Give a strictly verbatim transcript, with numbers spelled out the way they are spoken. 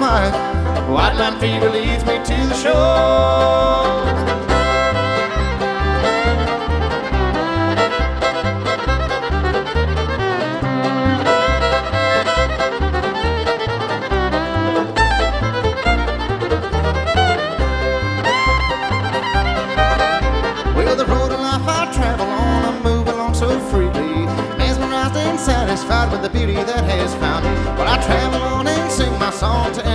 white. White line fever leads me to the shore. Well, the road of life I travel on, I move along so freely, mesmerized and satisfied with the beauty that has found me. Well, I travel on and sing my song to